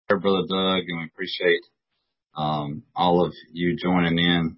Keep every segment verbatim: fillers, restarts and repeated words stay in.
Brother Doug, and we appreciate um, all of you joining in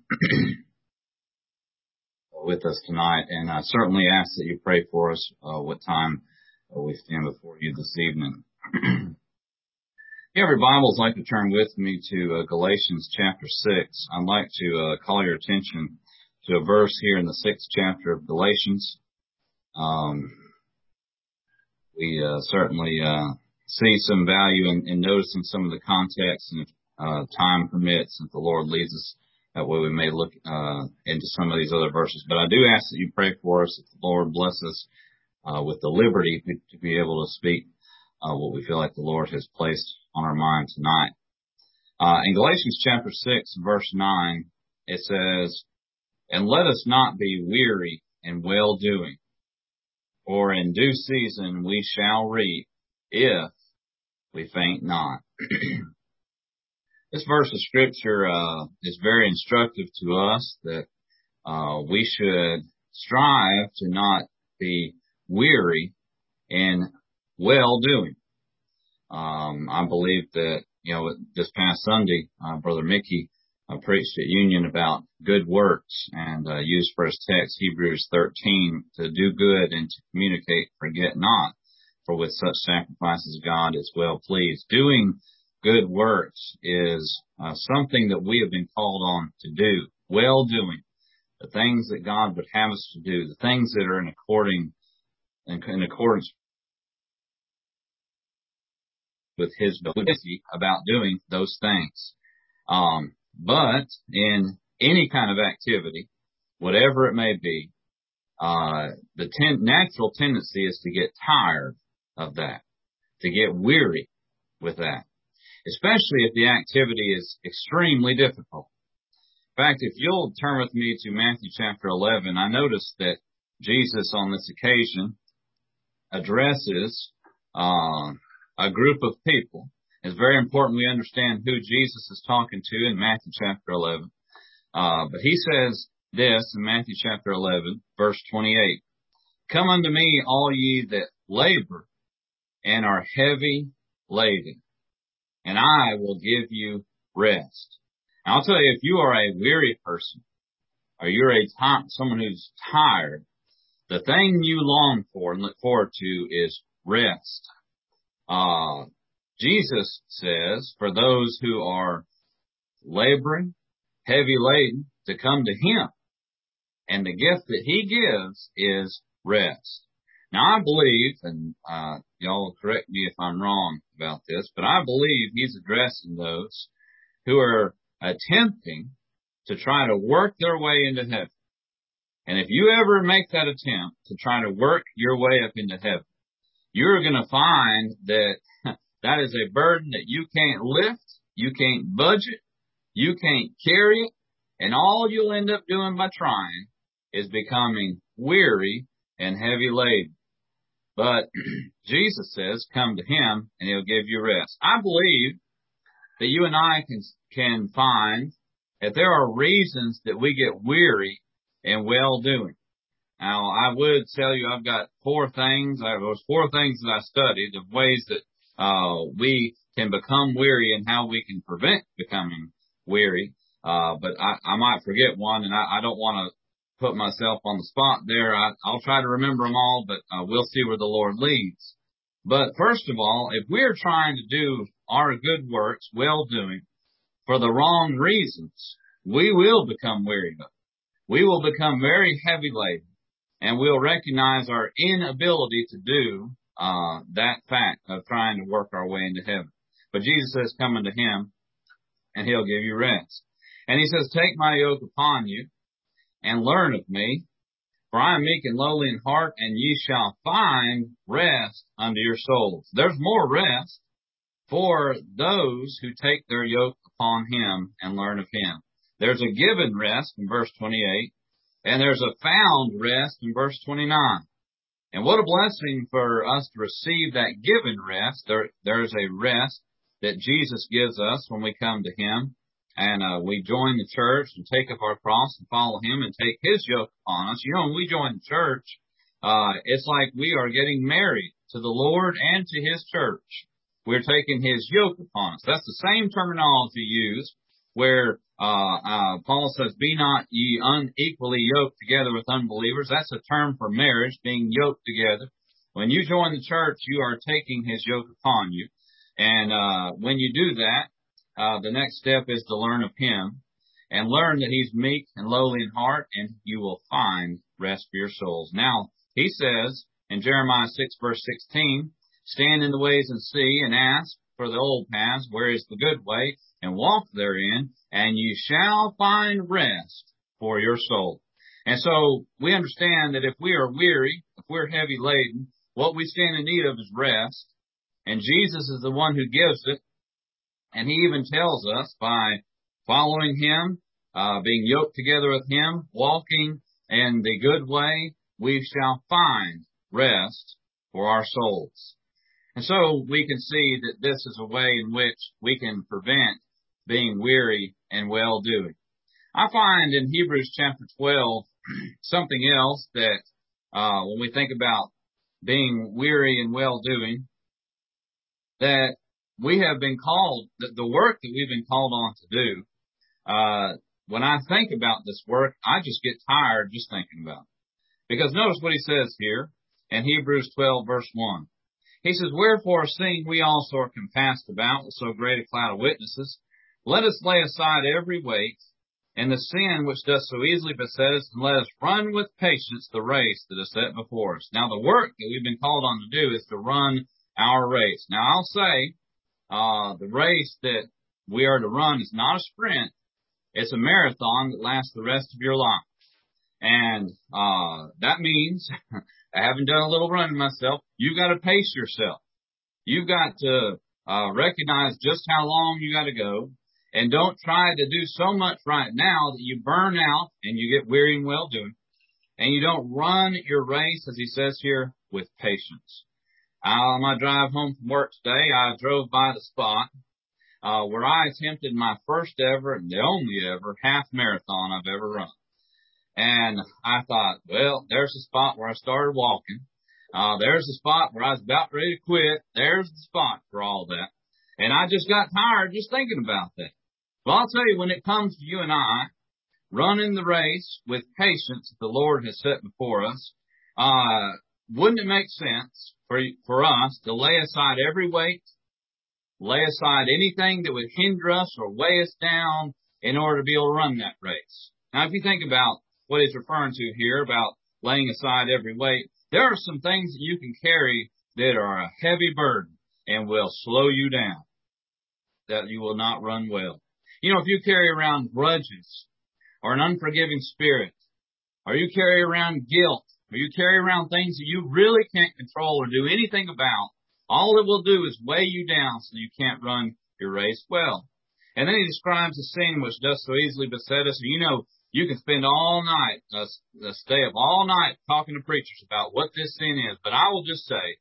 with us tonight. And I certainly ask that you pray for us uh, what time uh, we stand before you this evening. If you have your Bibles, I'd like to turn with me to uh, Galatians chapter six. I'd like to uh, call your attention to a verse here in the sixth chapter of Galatians. Um, we uh, certainly uh, see some value in, in noticing some of the context, and if uh, time permits, if the Lord leads us that way, we may look uh, into some of these other verses. But I do ask that you pray for us, that the Lord bless us uh, with the liberty to be able to speak uh, what we feel like the Lord has placed on our mind tonight. Uh, in Galatians chapter six, verse nine, it says, "And let us not be weary in well-doing, for in due season we shall reap, if we faint not." This verse of scripture uh, is very instructive to us that uh, we should strive to not be weary in well-doing. Um, I believe that, you know, this past Sunday, uh, Brother Mickey uh, preached at Union about good works and uh, used for his text Hebrews thirteen, to do good and to communicate, forget not, for with such sacrifices God is well pleased. Doing good works is uh, something that we have been called on to do. Well doing, the things that God would have us to do, the things that are in according in, in accordance with His ability about doing those things. Um, but in any kind of activity, whatever it may be, uh, the ten- natural tendency is to get tired of that, to get weary with that, especially if the activity is extremely difficult. In fact, if you'll turn with me to Matthew chapter eleven, I noticed that Jesus on this occasion addresses uh, a group of people. It's very important we understand who Jesus is talking to in Matthew chapter eleven. Uh, but he says this in Matthew chapter eleven, verse twenty-eight, "Come unto me, all ye that labor and are heavy laden, and I will give you rest." And I'll tell you, if you are a weary person, or you're a t- someone who's tired, the thing you long for and look forward to is rest. Uh, Jesus says, for those who are laboring, heavy laden, to come to Him. And the gift that He gives is rest. Now, I believe, and uh, y'all correct me if I'm wrong about this, but I believe He's addressing those who are attempting to try to work their way into heaven. And if you ever make that attempt to try to work your way up into heaven, you're going to find that that is a burden that you can't lift, you can't budge it, you can't carry it, and all you'll end up doing by trying is becoming weary and heavy laden. But Jesus says, come to Him and He'll give you rest. I believe that you and I can, can find that there are reasons that we get weary in well-doing. Now, I would tell you I've got four things, there was four things that I studied of ways that uh we can become weary and how we can prevent becoming weary. Uh but I, I might forget one, and I, I don't want to put myself on the spot there. I, I'll try to remember them all, but uh, we'll see where the Lord leads. But first of all, if we're trying to do our good works, well-doing, for the wrong reasons, we will become weary of it. We will become very heavy laden, and we'll recognize our inability to do uh that fact of trying to work our way into heaven. But Jesus says, come unto Him, and He'll give you rest. And He says, take my yoke upon you, and learn of me, for I am meek and lowly in heart, and ye shall find rest unto your souls. There's more rest for those who take their yoke upon Him and learn of Him. There's a given rest in verse twenty-eight, and there's a found rest in verse twenty-nine. And what a blessing for us to receive that given rest. There, there's a rest that Jesus gives us when we come to Him, and uh, we join the church and take up our cross and follow Him and take His yoke upon us. You know, when we join the church, uh, it's like we are getting married to the Lord and to His church. We're taking his yoke upon us. That's the same terminology used where uh, uh, Paul says, be not ye unequally yoked together with unbelievers. That's a term for marriage, being yoked together. When you join the church, you are taking his yoke upon you. And uh, when you do that, uh, the next step is to learn of him and learn that he's meek and lowly in heart, and you will find rest for your souls. Now, he says in Jeremiah six, verse sixteen, stand in the ways and see, and ask for the old paths, where is the good way, and walk therein, and you shall find rest for your soul. And so we understand that if we are weary, if we're heavy laden, what we stand in need of is rest. And Jesus is the one who gives it. And he even tells us by following him, uh, being yoked together with him, walking in the good way, we shall find rest for our souls. And so we can see that this is a way in which we can prevent being weary and well-doing. I find in Hebrews chapter twelve something else that uh, when we think about being weary and well-doing, that we have been called, that the work that we've been called on to do, uh, when I think about this work, I just get tired just thinking about it. Because notice what he says here in Hebrews twelve, verse one. He says, wherefore, seeing we also are compassed about with so great a cloud of witnesses, let us lay aside every weight and the sin which doth so easily beset us, and let us run with patience the race that is set before us. Now, the work that we've been called on to do is to run our race. Now, I'll say, uh, the race that we are to run is not a sprint. It's a marathon that lasts the rest of your life. And, uh, that means, I haven't done a little running myself, you've got to pace yourself. You've got to, uh, recognize just how long you got to go. And don't try to do so much right now that you burn out and you get weary and well-doing. And you don't run your race, as he says here, with patience. On my drive home from work today, I drove by the spot uh, where I attempted my first ever and the only ever half marathon I've ever run. And I thought, well, there's the spot where I started walking. Uh, there's the spot where I was about ready to quit. There's the spot for all that. And I just got tired just thinking about that. Well, I'll tell you, when it comes to you and I running the race with patience that the Lord has set before us, uh, wouldn't it make sense for, for us to lay aside every weight, lay aside anything that would hinder us or weigh us down in order to be able to run that race? Now, if you think about what he's referring to here about laying aside every weight, there are some things that you can carry that are a heavy burden and will slow you down, that you will not run well. You know, if you carry around grudges or an unforgiving spirit, or you carry around guilt, or you carry around things that you really can't control or do anything about, all it will do is weigh you down so you can't run your race well. And then he describes the sin which does so easily beset us. You know, you can spend all night, uh, uh, stay up all night talking to preachers about what this sin is. But I will just say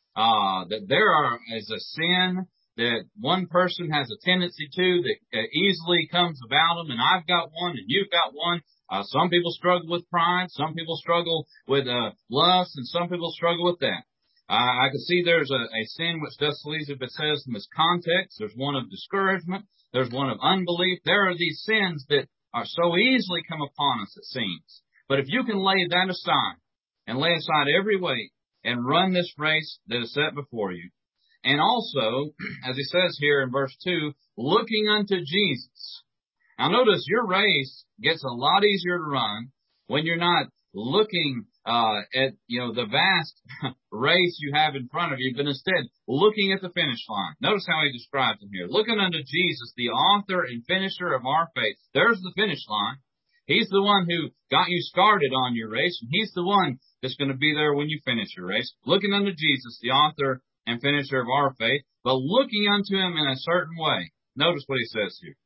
uh that there are, is a sin that one person has a tendency to that uh, easily comes about them, and I've got one, and you've got one. Uh, some people struggle with pride, some people struggle with uh, lust, and some people struggle with that. Uh, I can see there's a, a sin which does so easily beset us in this context. There's one of discouragement. There's one of unbelief. There are these sins that are so easily come upon us, it seems. But if you can lay that aside and lay aside every weight and run this race that is set before you, and also, as he says here in verse two, looking unto Jesus. Now notice your race gets a lot easier to run when you're not looking uh at, you know, the vast race you have in front of you, but instead looking at the finish line. Notice how he describes it here. Looking unto Jesus, the author and finisher of our faith. There's the finish line. He's the one who got you started on your race, and he's the one that's going to be there when you finish your race. Looking unto Jesus, the author and finisher of our faith, but looking unto him in a certain way. Notice what he says here.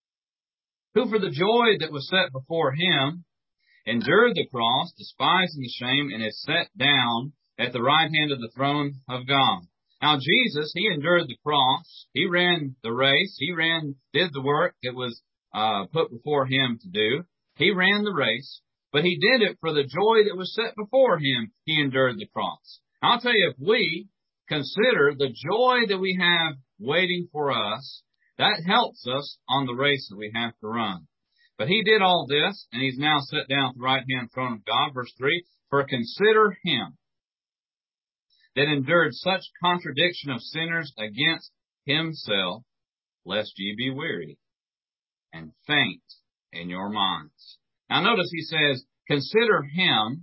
Who for the joy that was set before him endured the cross, despising the shame, and is set down at the right hand of the throne of God. Now Jesus, he endured the cross. He ran the race. He ran, did the work that was uh, put before him to do. He ran the race, but he did it for the joy that was set before him. He endured the cross. I'll tell you, if we consider the joy that we have waiting for us. That helps us on the race that we have to run. But he did all this, and he's now set down at the right-hand throne of God. Verse three, for consider him that endured such contradiction of sinners against himself, lest ye be weary and faint in your minds. Now notice he says, consider him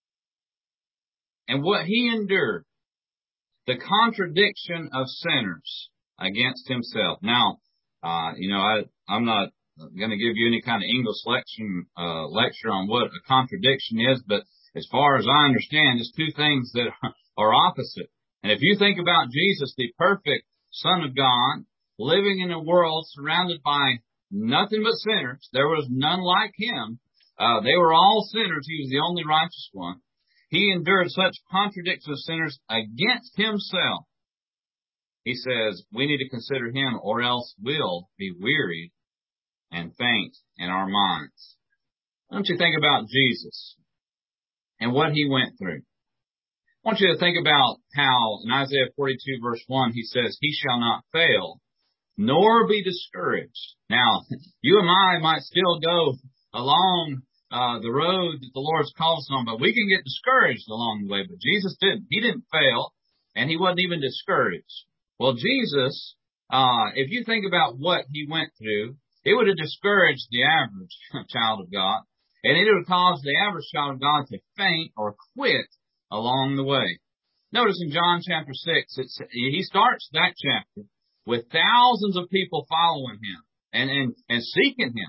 and what he endured, the contradiction of sinners against himself. Now, uh, you know, I, I'm not going to give you any kind of English lecture, uh, lecture on what a contradiction is, but as far as I understand, it's two things that are opposite. And if you think about Jesus, the perfect Son of God, living in a world surrounded by nothing but sinners, there was none like him. Uh, they were all sinners. He was the only righteous one. He endured such contradiction of sinners against himself. He says, we need to consider him or else we'll be wearied and faint in our minds. Why don't you think about Jesus and what he went through? I want you to think about how in Isaiah forty-two verse one, he says, he shall not fail, nor be discouraged. Now, you and I might still go along uh, the road that the Lord's called us on, but we can get discouraged along the way. But Jesus didn't. He didn't fail, and he wasn't even discouraged. Well, Jesus, uh, if you think about what he went through, it would have discouraged the average child of God, and it would have caused the average child of God to faint or quit along the way. Notice in John chapter six, it's, he starts that chapter with thousands of people following him and, and, and seeking him.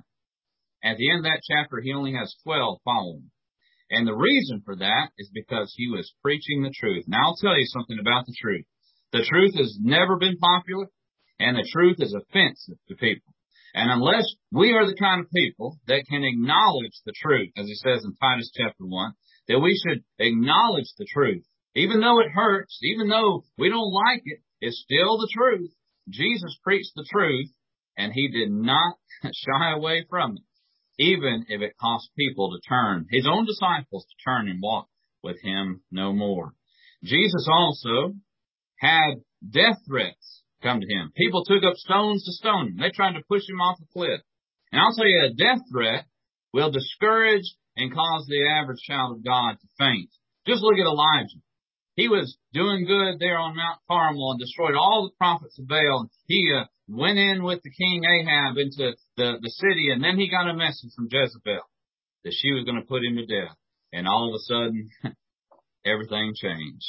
At the end of that chapter, he only has twelve following. And the reason for that is because he was preaching the truth. Now I'll tell you something about the truth. The truth has never been popular, and the truth is offensive to people. And unless we are the kind of people that can acknowledge the truth, as he says in Titus chapter one, that we should acknowledge the truth. Even though it hurts, even though we don't like it, it's still the truth. Jesus preached the truth, and he did not shy away from it, even if it cost people to turn, his own disciples to turn and walk with him no more. Jesus also had death threats come to him. People took up stones to stone him. They tried to push him off a cliff. And I'll tell you, a death threat will discourage and cause the average child of God to faint. Just look at Elijah. He was doing good there on Mount Carmel and destroyed all the prophets of Baal. He uh, went in with the king Ahab into the, the city, and then he got a message from Jezebel that she was going to put him to death. And all of a sudden, everything changed.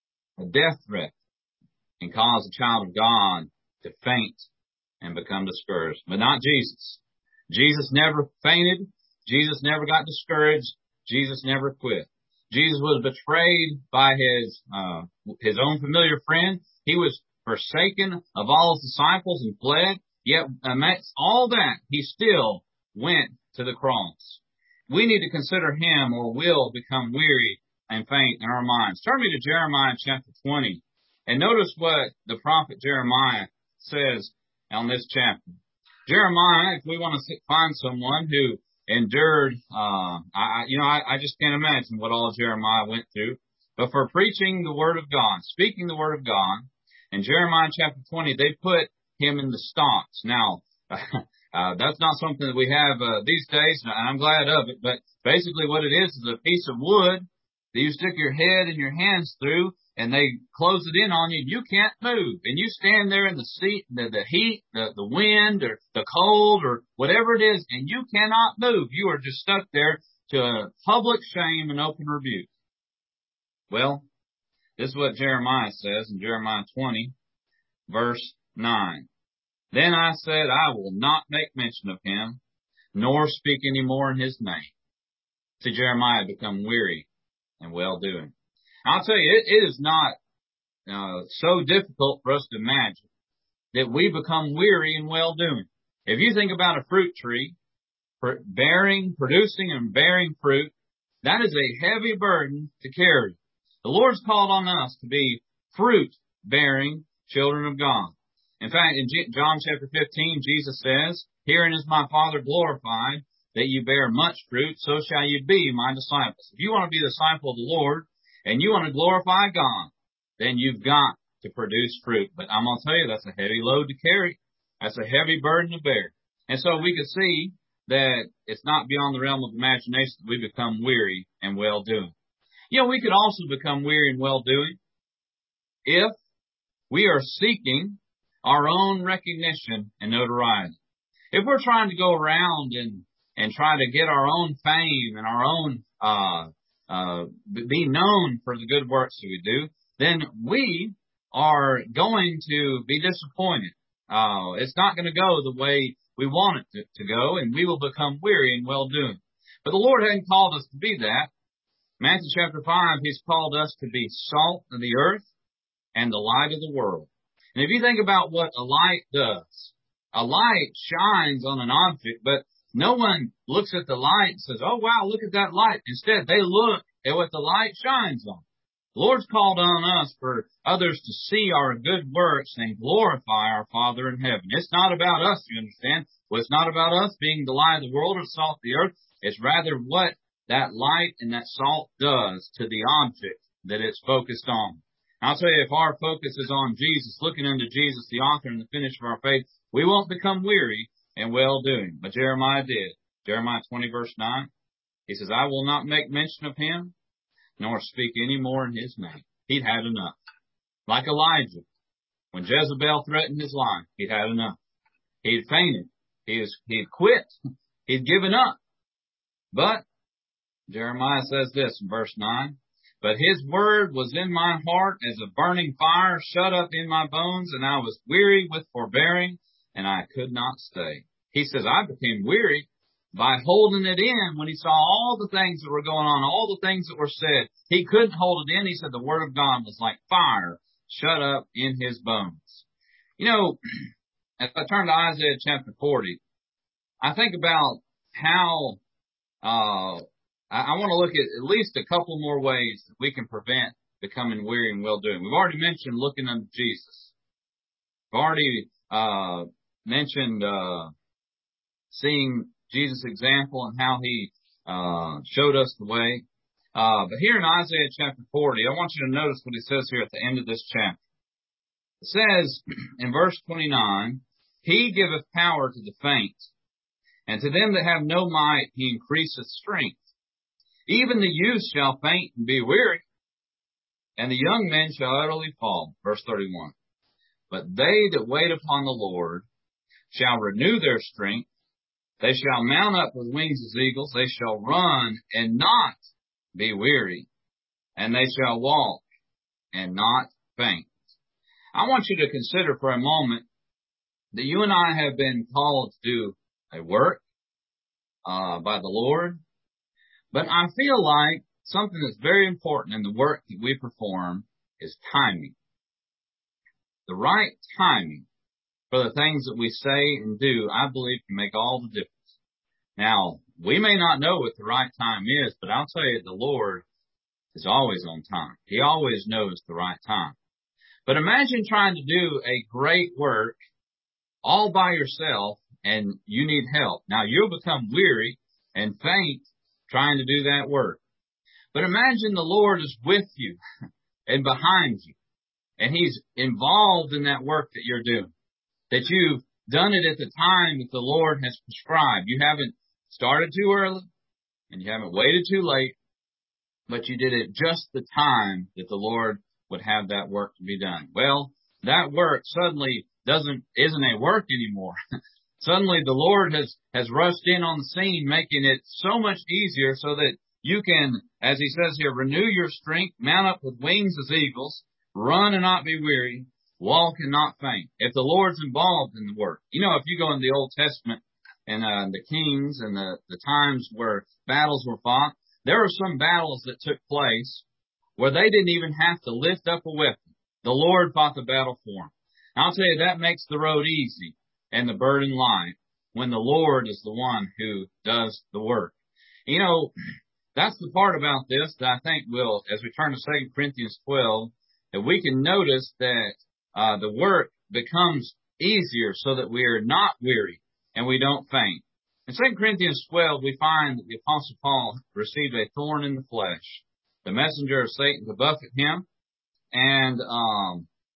A death threat can cause a child of God to faint and become discouraged. But not Jesus. Jesus never fainted. Jesus never got discouraged. Jesus never quit. Jesus was betrayed by his uh, his own familiar friend. He was forsaken of all his disciples and fled. Yet amidst all that, he still went to the cross. We need to consider him or will become weary and faint in our minds. Turn me to Jeremiah chapter twenty. And notice what the prophet Jeremiah says on this chapter. Jeremiah, if we want to find someone who endured, uh, I, you know, I, I just can't imagine what all Jeremiah went through. But for preaching the word of God, speaking the word of God, in Jeremiah chapter twenty, they put him in the stocks. Now, uh, that's not something that we have uh, these days, and I'm glad of it. But basically what it is is a piece of wood that you stick your head and your hands through, and they close it in on you, and you can't move. And you stand there in the seat, the, the heat, the, the wind, or the cold, or whatever it is, and you cannot move. You are just stuck there to a public shame and open rebuke. Well, this is what Jeremiah says in Jeremiah twenty, verse nine. Then I said, I will not make mention of him, nor speak any more in his name. See, Jeremiah had become weary and well-doing. I'll tell you, it, it is not uh, so difficult for us to imagine that we become weary and well-doing. If you think about a fruit tree, bearing, producing and bearing fruit, that is a heavy burden to carry. The Lord's called on us to be fruit-bearing children of God. In fact, in John chapter fifteen, Jesus says, herein is my Father glorified, that you bear much fruit, so shall you be my disciples. If you want to be a disciple of the Lord, and you want to glorify God, then you've got to produce fruit. But I'm going to tell you, that's a heavy load to carry. That's a heavy burden to bear. And so we could see that it's not beyond the realm of imagination that we become weary and well-doing. You know, we could also become weary and well-doing if we are seeking our own recognition and notoriety. If we're trying to go around and, and try to get our own fame and our own, uh, uh, be known for the good works that we do, then we are going to be disappointed. Uh, it's not going to go the way we want it to, to go, and we will become weary and well-doing. But the Lord hadn't called us to be that. Matthew chapter five, He's called us to be salt of the earth and the light of the world. And if you think about what a light does, a light shines on an object, but no one looks at the light and says, oh, wow, look at that light. Instead, they look at what the light shines on. The Lord's called on us for others to see our good works and glorify our Father in heaven. It's not about us, you understand? Well, it's not about us being the light of the world or salt of the earth. It's rather what that light and that salt does to the object that it's focused on. I'll tell you, if our focus is on Jesus, looking unto Jesus, the author and the finisher of our faith, we won't become weary and well-doing. But Jeremiah did. Jeremiah twenty, verse nine, he says, I will not make mention of him, nor speak any more in his name. He'd had enough. Like Elijah, when Jezebel threatened his life, he'd had enough. He'd fainted. He was, he'd quit. He'd given up. But Jeremiah says this in verse nine, but his word was in my heart as a burning fire shut up in my bones, and I was weary with forbearing, and I could not stay. He says, I became weary by holding it in when he saw all the things that were going on, all the things that were said. He couldn't hold it in. He said the word of God was like fire shut up in his bones. You know, as I turn to Isaiah chapter forty, I think about how uh I, I want to look at at least a couple more ways that we can prevent becoming weary and well-doing. We've already mentioned looking unto Jesus. We've already uh mentioned uh seeing Jesus' example and how he uh showed us the way. Uh but here in Isaiah chapter forty, I want you to notice what he says here at the end of this chapter. It says in verse twenty-nine, he giveth power to the faint, and to them that have no might he increaseth strength. Even the youth shall faint and be weary, and the young men shall utterly fall. Verse thirty-one. But they that wait upon the Lord shall renew their strength. They shall mount up with wings as eagles. They shall run and not be weary, and they shall walk and not faint. I want you to consider for a moment that you and I have been called to do a work uh, by the Lord. But I feel like something that's very important in the work that we perform is timing. The right timing for the things that we say and do, I believe, can make all the difference. Now, we may not know what the right time is, but I'll tell you, the Lord is always on time. He always knows the right time. But imagine trying to do a great work all by yourself and you need help. Now, you'll become weary and faint trying to do that work. But imagine the Lord is with you and behind you, and He's involved in that work that you're doing, that you've done it at the time that the Lord has prescribed. You haven't started too early, and you haven't waited too late, but you did it just the time that the Lord would have that work to be done. Well, that work suddenly doesn't, isn't a work anymore. Suddenly the Lord has, has rushed in on the scene, making it so much easier so that you can, as He says here, renew your strength, mount up with wings as eagles, run and not be weary, walk and not faint. If the Lord's involved in the work. You know, if you go in the Old Testament and uh, the kings and the, the times where battles were fought, there were some battles that took place where they didn't even have to lift up a weapon. The Lord fought the battle for them. I'll tell you, that makes the road easy and the burden light when the Lord is the one who does the work. You know, that's the part about this that I think will, as we turn to Second Corinthians twelve, that we can notice that uh, the work becomes easier so that we are not weary and we don't faint. In Second Corinthians twelve, we find that the Apostle Paul received a thorn in the flesh, the messenger of Satan to buffet him, and um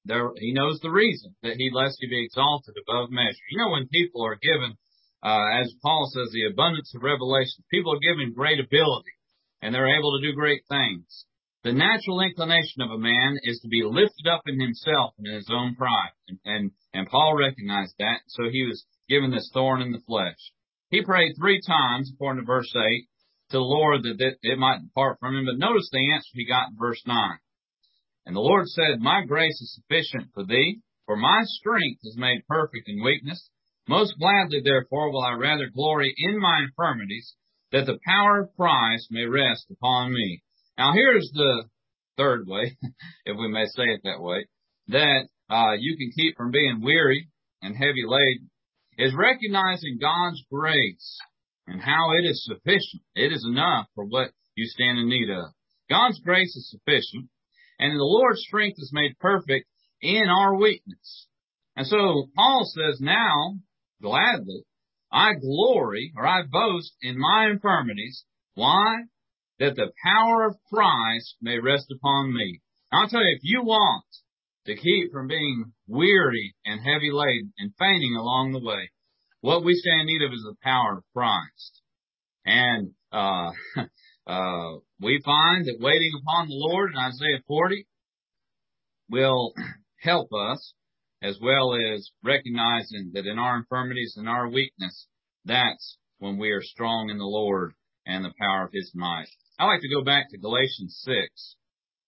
there, he knows the reason that he lets you be exalted above measure. You know, when people are given, uh, as Paul says, the abundance of revelation, people are given great ability and they're able to do great things. The natural inclination of a man is to be lifted up in himself and in his own pride. And, and, and Paul recognized that. So he was given this thorn in the flesh. He prayed three times, according to verse eight, to the Lord that it, it might depart from him. But notice the answer he got in verse nine. And the Lord said, my grace is sufficient for thee, for my strength is made perfect in weakness. Most gladly, therefore, will I rather glory in my infirmities, that the power of Christ may rest upon me. Now, here's the third way, if we may say it that way, that uh, you can keep from being weary and heavy laden, is recognizing God's grace and how it is sufficient. It is enough for what you stand in need of. God's grace is sufficient, and the Lord's strength is made perfect in our weakness. And so Paul says, now, gladly, I glory, or I boast in my infirmities. Why? That the power of Christ may rest upon me. Now, I'll tell you, if you want to keep from being weary and heavy laden and fainting along the way, what we stand in need of is the power of Christ. And uh, uh, we find that waiting upon the Lord in Isaiah forty will help us, as well as recognizing that in our infirmities and our weakness, that's when we are strong in the Lord and the power of His might. I like to go back to Galatians six,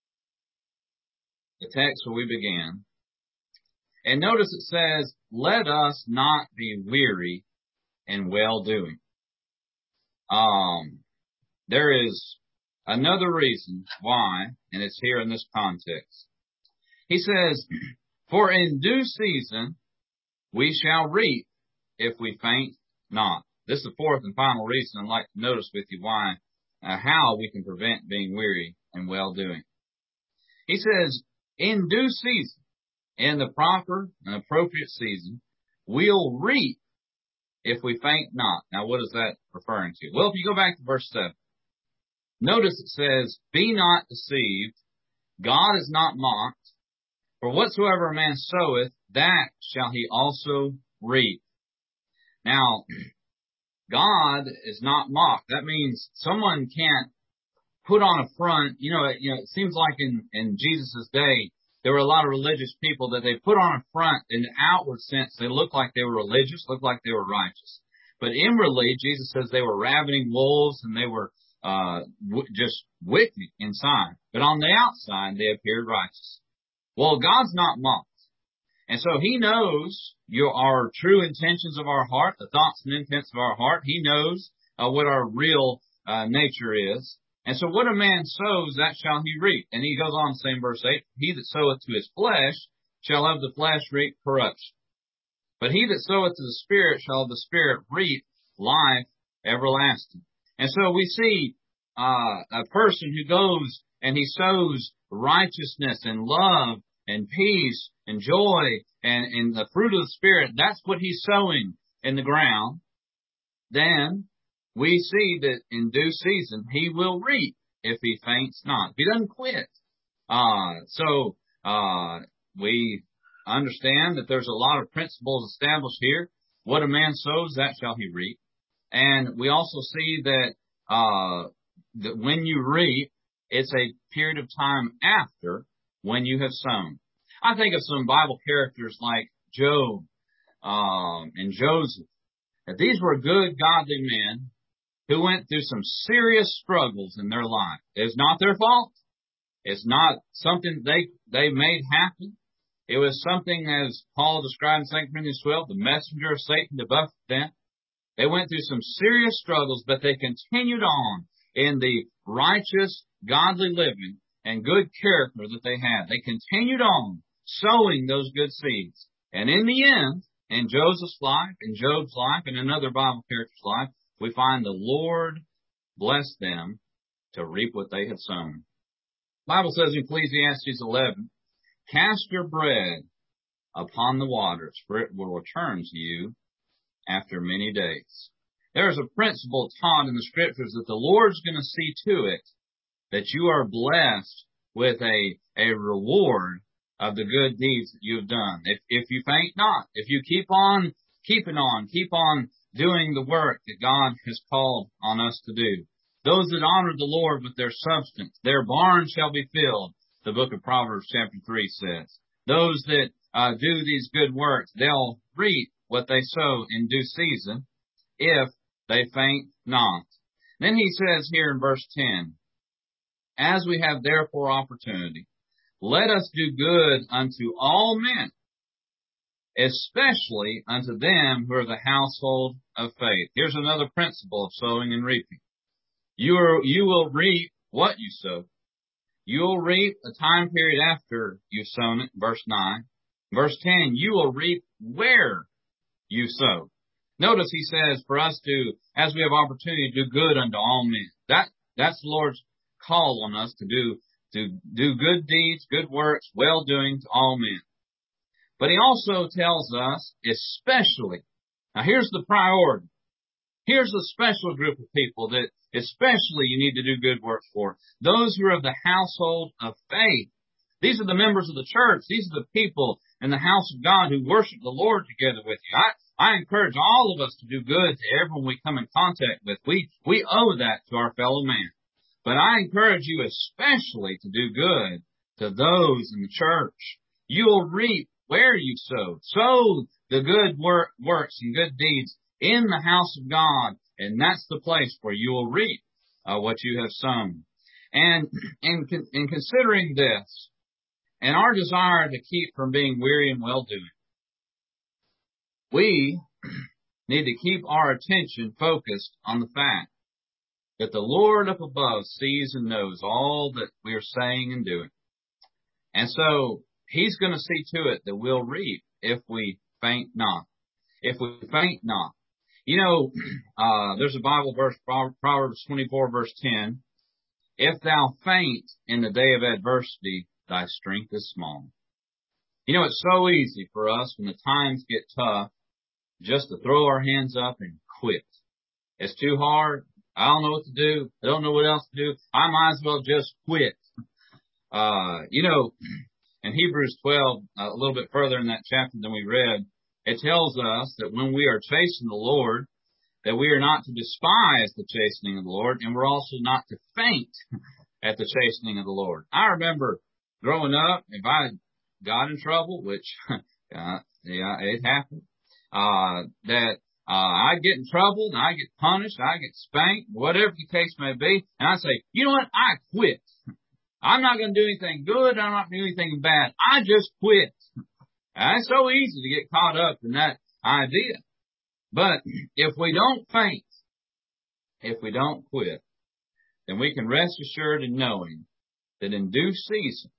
the text where we began. And notice it says, let us not be weary in well-doing. Um, there is another reason why, and it's here in this context. He says, for in due season we shall reap if we faint not. This is the fourth and final reason I'd like to notice with you why, uh, how we can prevent being weary and well-doing. He says, in due season, in the proper and appropriate season, we'll reap if we faint not. Now, what is that referring to? Well, if you go back to verse seven, notice it says, be not deceived, God is not mocked, for whatsoever a man soweth, that shall he also reap. Now, God is not mocked. That means someone can't put on a front. You know, it, you know, it seems like in, in Jesus' day, there were a lot of religious people that they put on a front in the outward sense. They looked like they were religious, looked like they were righteous. But inwardly, Jesus says they were ravening wolves and they were uh w- just wicked inside. But on the outside, they appeared righteous. Well, God's not mocked. And so He knows your, our true intentions of our heart, the thoughts and intents of our heart. He knows uh, what our real uh, nature is. And so what a man sows, that shall he reap. And he goes on to say in verse eight, he that soweth to his flesh shall of the flesh reap corruption. But he that soweth to the Spirit shall of the Spirit reap life everlasting. And so we see uh, a person who goes and he sows righteousness and love and peace and joy and, and the fruit of the Spirit. That's what he's sowing in the ground. Then we see that in due season he will reap if he faints not. If he doesn't quit. Uh, so, uh, we understand that there's a lot of principles established here. What a man sows, that shall he reap. And we also see that, uh, that when you reap, it's a period of time after when you have sown. I think of some Bible characters like Job, um, and Joseph. That these were good, godly men who went through some serious struggles in their life. It's not their fault. It's not something they, they made happen. It was something, as Paul described in Second Corinthians twelve, the messenger of Satan to buffet them. They went through some serious struggles, but they continued on in the righteous, godly living and good character that they had. They continued on sowing those good seeds. And in the end, in Joseph's life, in Job's life, and in other Bible characters' life, we find the Lord blessed them to reap what they had sown. The Bible says in Ecclesiastes eleven, cast your bread upon the waters, for it will return to you after many days. There's a principle taught in the Scriptures that the Lord's going to see to it that you are blessed with a, a reward of the good deeds that you have done. If, if you faint not, if you keep on keeping on, keep on doing the work that God has called on us to do. Those that honor the Lord with their substance, their barns shall be filled, the book of Proverbs chapter three says. Those that uh, do these good works, they'll reap what they sow in due season, if they faint not. Then he says here in verse ten, as we have therefore opportunity, let us do good unto all men, especially unto them who are the household of faith. Here's another principle of sowing and reaping. You are, you will reap what you sow. You will reap a time period after you've sown it, verse nine. Verse ten, you will reap where you sow. Notice he says for us to, as we have opportunity, do good unto all men. That, that's the Lord's call on us to do, to do good deeds, good works, well-doing to all men. But he also tells us, especially, now here's the priority. Here's a special group of people that especially you need to do good works for. Those who are of the household of faith. These are the members of the church. These are the people in the house of God who worship the Lord together with you. I, I encourage all of us to do good to everyone we come in contact with. We, we owe that to our fellow man. But I encourage you especially to do good to those in the church. You will reap where you sow. Sow the good work, works and good deeds in the house of God, and that's the place where you will reap uh, what you have sown. And in, in considering this, and our desire to keep from being weary in well-doing, we need to keep our attention focused on the fact that the Lord up above sees and knows all that we are saying and doing. And so He's going to see to it that we'll reap if we faint not. If we faint not. You know, uh, there's a Bible verse, Proverbs twenty-four verse ten. If thou faint in the day of adversity, thy strength is small. You know, it's so easy for us when the times get tough just to throw our hands up and quit. It's too hard. I don't know what to do. I don't know what else to do. I might as well just quit. Uh, you know, in Hebrews twelve, a little bit further in that chapter than we read, it tells us that when we are chasing the Lord, that we are not to despise the chastening of the Lord, and we're also not to faint at the chastening of the Lord. I remember growing up, if I got in trouble, which, uh, yeah, it happened, uh, that, uh, I'd get in trouble, and I'd get punished, I'd get spanked, whatever the case may be, and I'd say, you know what, I quit. I'm not going to do anything good, I'm not going to do anything bad, I just quit. And it's so easy to get caught up in that idea. But if we don't faint, if we don't quit, then we can rest assured in knowing that in due season,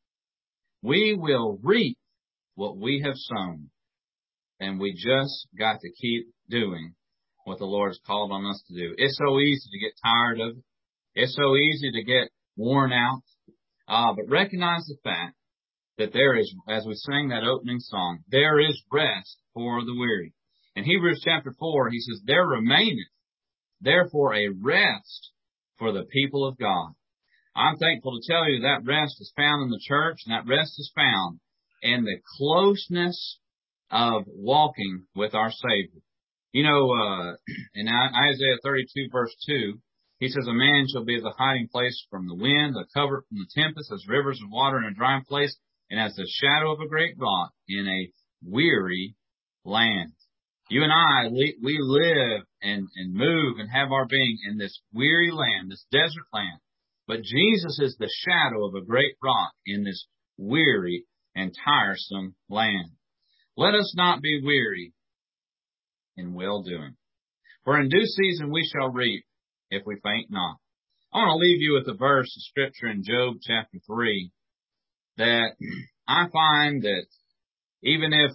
we will reap what we have sown. And we just got to keep doing what the Lord has called on us to do. It's so easy to get tired of it. It's so easy to get worn out. Uh, but recognize the fact that there is, as we sang that opening song, there is rest for the weary. In Hebrews chapter four, he says, there remaineth therefore a rest for the people of God. I'm thankful to tell you that rest is found in the church, and that rest is found in the closeness of walking with our Savior. You know, uh, in Isaiah thirty-two verse two, he says, a man shall be as a hiding place from the wind, a covert from the tempest, as rivers of water in a dry place, and as the shadow of a great rock in a weary land. You and I, we live and, and move and have our being in this weary land, this desert land. But Jesus is the shadow of a great rock in this weary and tiresome land. Let us not be weary in well-doing. For in due season we shall reap if we faint not. I want to leave you with a verse of Scripture in Job chapter three that I find that even if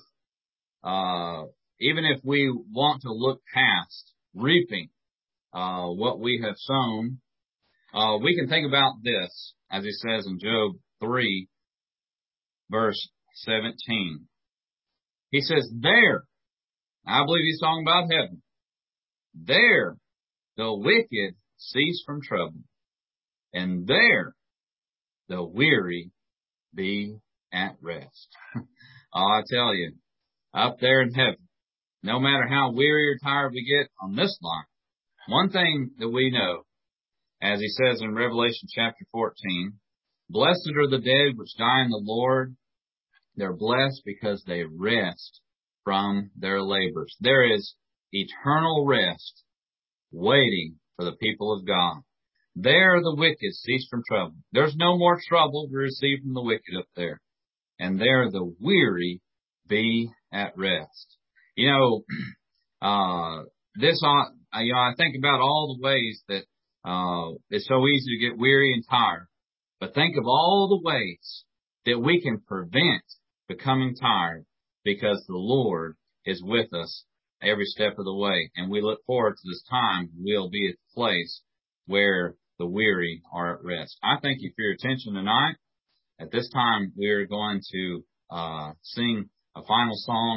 uh even if we want to look past reaping uh what we have sown, uh we can think about this, as he says in Job three, verse seventeen. He says, there, I believe he's talking about heaven, there the wicked cease from trouble, and there the weary be at rest. Oh, I tell you, up there in heaven, no matter how weary or tired we get on this life, one thing that we know, as he says in Revelation chapter fourteen, blessed are the dead which die in the Lord. They're blessed because they rest from their labors. There is eternal rest waiting for the people of God. There the wicked cease from trouble. There's no more trouble to receive from the wicked up there. And there the weary be at rest. You know, uh, this, uh, you know, I think about all the ways that, uh, it's so easy to get weary and tired. But think of all the ways that we can prevent becoming tired because the Lord is with us every step of the way. And we look forward to this time we'll be at the place where the weary are at rest. I thank you for your attention tonight. At this time, we're going to uh, sing a final song.